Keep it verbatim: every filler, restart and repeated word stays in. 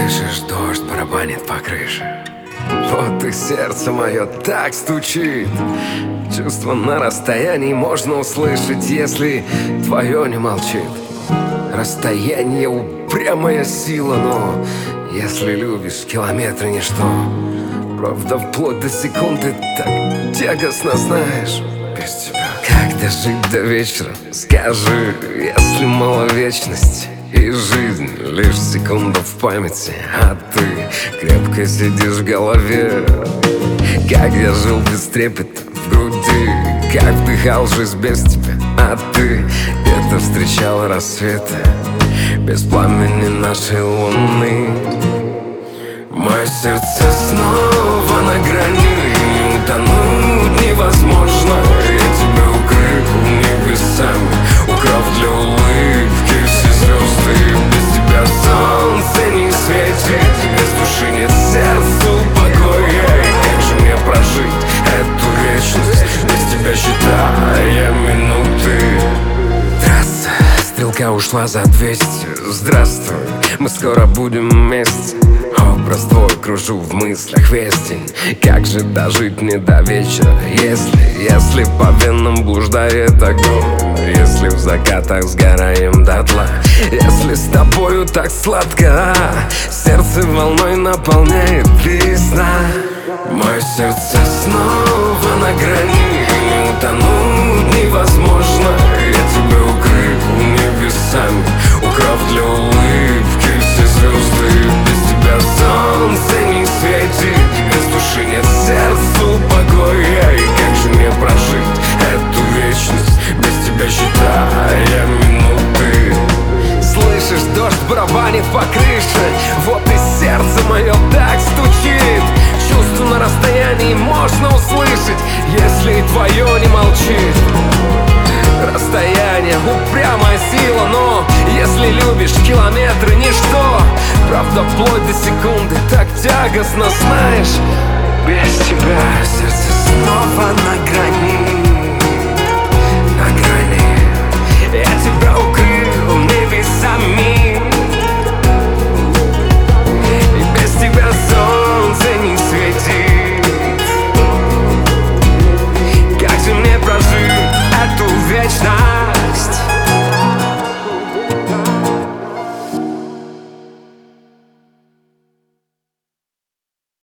Слышишь, дождь барабанит по крыше. Вот и сердце мое так стучит. Чувство на расстоянии можно услышать, если твое не молчит. Расстояние — упрямая сила, но если любишь, километры — ничто. Правда, вплоть до секунды так тягостно, знаешь, без тебя. Как дожить до вечера, скажи, если мало вечности и жизнь лишь секунда в памяти, а ты крепко сидишь в голове. Как я жил без трепета в груди, как вдыхал жизнь без тебя, а ты где-то встречал рассветы без пламени нашей луны. Мое сердце снова на грани, не утонуть невозможно. Я тебя укрыл небесами, украв для улыбки все звезды. Без тебя солнце не светит, без души нет сердцу покоя. И как же мне прожить эту вечность, без тебя считая минуты? Трасса, стрелка ушла за двести. Здравствуй, мы скоро будем вместе. Образ твой кружу в мыслях весь день. Как же дожить мне до вечера, если, если по венам блуждает огонь, если в закатах сгораем дотла, если с тобою так сладко, а сердце волной наполняет весна. Мое сердце снова на грани, не утонуть невозможно. Я тебя укрыл небесами, украв для улыбки все звезды. Без тебя солнце не светит, без души нет сердцу покоя. И как же мне прожить эту вечность, без тебя считая минуты? Слышишь, дождь барабанит по крыше, вот и сердце мое так стучит. Чувство на расстоянии можно услышать, если твое не молчит. Расстояние — упрямая сила, но если любишь, километры — ничто. Правда, вплоть до секунды так тягостно, знаешь, без тебя. Сердце снова на грани,